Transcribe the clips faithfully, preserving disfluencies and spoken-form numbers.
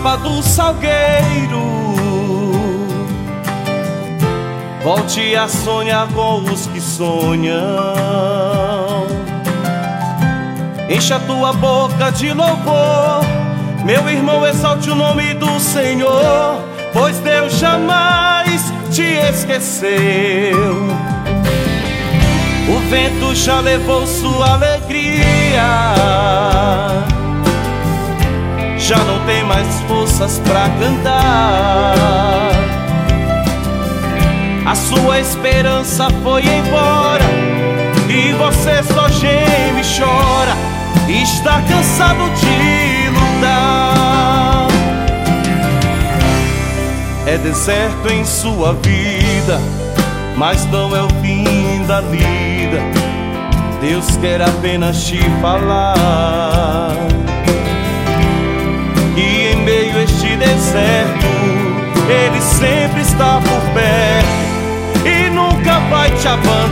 harpa do salgueiro. Volte a sonhar com os que sonham. Encha tua boca de louvor, meu irmão, exalte o nome do Senhor, pois Deus jamais te esqueceu. O vento já levou sua alegria, já não tem mais forças pra cantar. A sua esperança foi embora e você só geme e chora, está cansado de lutar. É deserto em sua vida, mas não é o fim da lida. Deus quer apenas te falar que em meio a este deserto Ele sempre está por perto e nunca vai te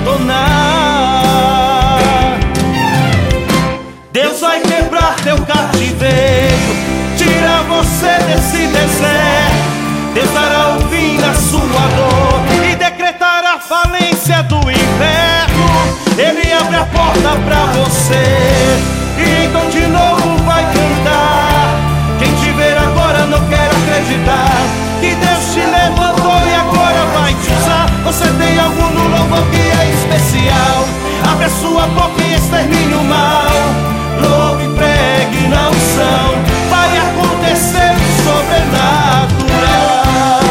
abandonar. Deus vai quebrar teu cativeiro, tirar você desse deserto. Deus dará o fim na sua dor e decretar a falência do inferno. Ele abre a porta pra você e então de novo vai cantar. Quem te ver agora não quer acreditar que Deus te levantou e agora vai te usar. Você tem algo no louvor que é especial. Abre a sua boca e extermine o mal. Louve e pregue na unção, vai acontecer o sobrenatural.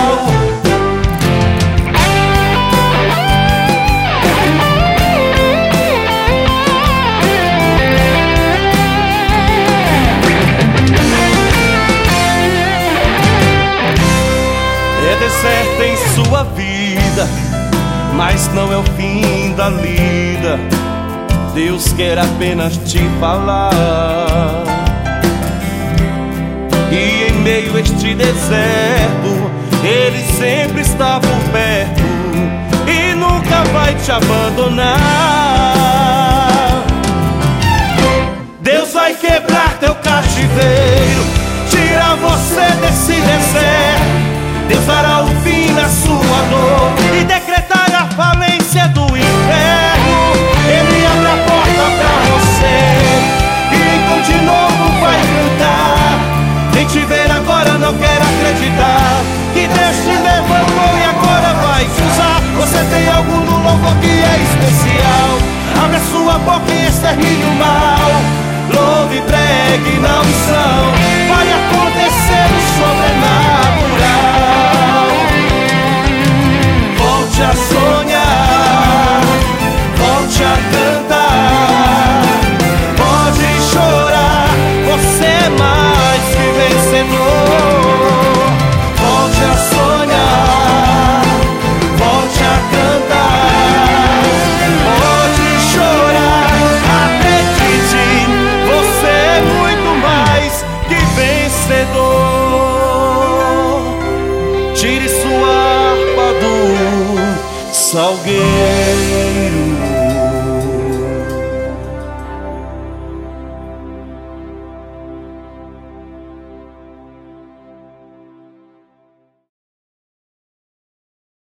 É deserto em sua vida, mas não é o fim da lida. Deus quer apenas te falar e em meio a este deserto Ele sempre está por perto e nunca vai te abandonar. Deus vai quebrar teu cativeiro, tirar você desse deserto. Deus dará o fim na sua dor e decretar a falência do inferno. Ele abre a porta pra você e então de novo vai cantar. Quem te ver agora não quer acreditar que Deus te levantou e agora vai te usar. Você tem algo no louvor que é especial. Abre a sua boca e extermine o mal. Louve e pregue na unção, vai acontecer o sobrenatural. Volte a sonhar, volte a cantar. Pode chorar, você é mais que vencedor. Volte a sonhar, volte a cantar. Pode chorar, acredite, você é muito mais que vencedor. Tire sua harpa do salgueiro.